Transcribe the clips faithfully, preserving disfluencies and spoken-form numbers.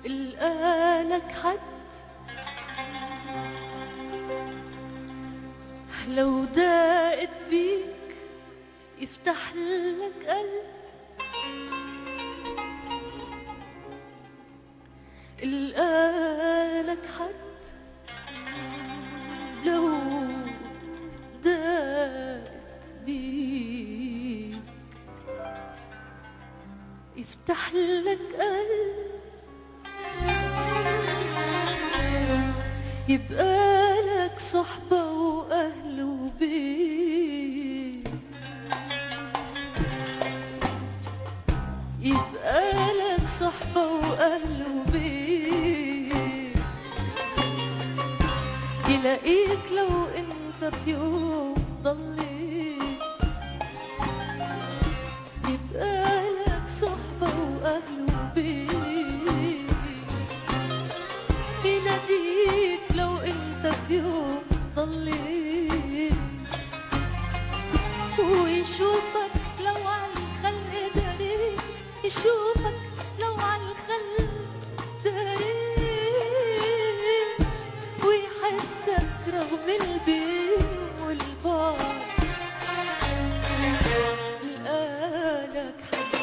القالك حد لو دقت بيك يفتح لك قلب، القالك حد لو دقت بيك يفتح لك قلب، يبقى لك صحبة وأهل وبيت، يبقى لك صحبة وأهل وبيت، يلاقيك لو انت في يوم ضليت، يبقى لك صحبة وأهل وبيت، يناديك لو انت في يوم ضليت، ويشوفك لو عالخلق داريت، يشوفك لو عالخلق داريت، ويحسك رغم البين والبعد لقالك حد.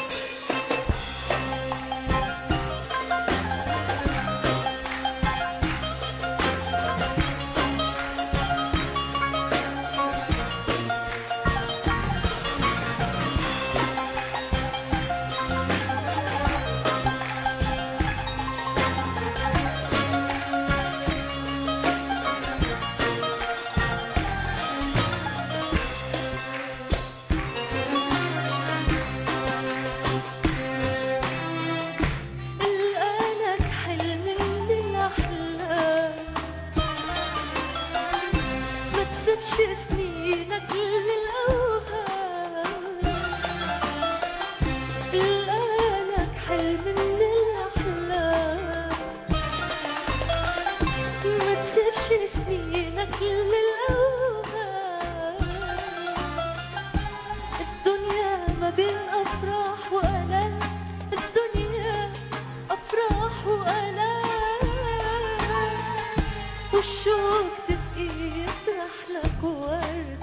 متسيبش سنينك للأوهام، القالك حلم من الأحلام، متسيبش سنينك للأوهام، الدنيا ما بين أفراح وآلام، الدنيا أفراح وآلام، والشوق تسقيه يطرح لك ورد،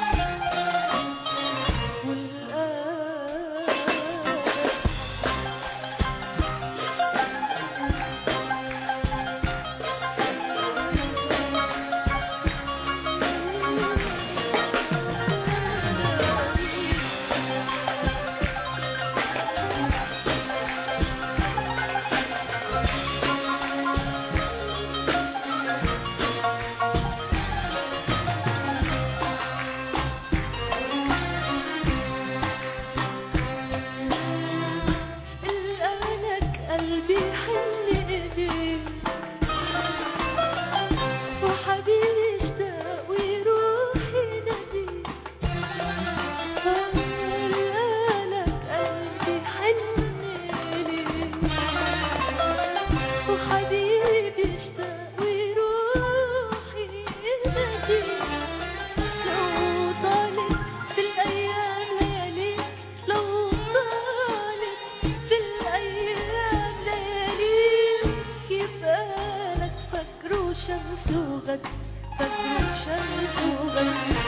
قلبي حن إليك وحبيبي اشتاق ويروح يناديك، قالك قلبي حن إليك وحبيبي اشتاق ويروح يناديك، لو طالت في الأيام لياليك، لو طالت في الأيام شمس وغد، فجر شمس وغد.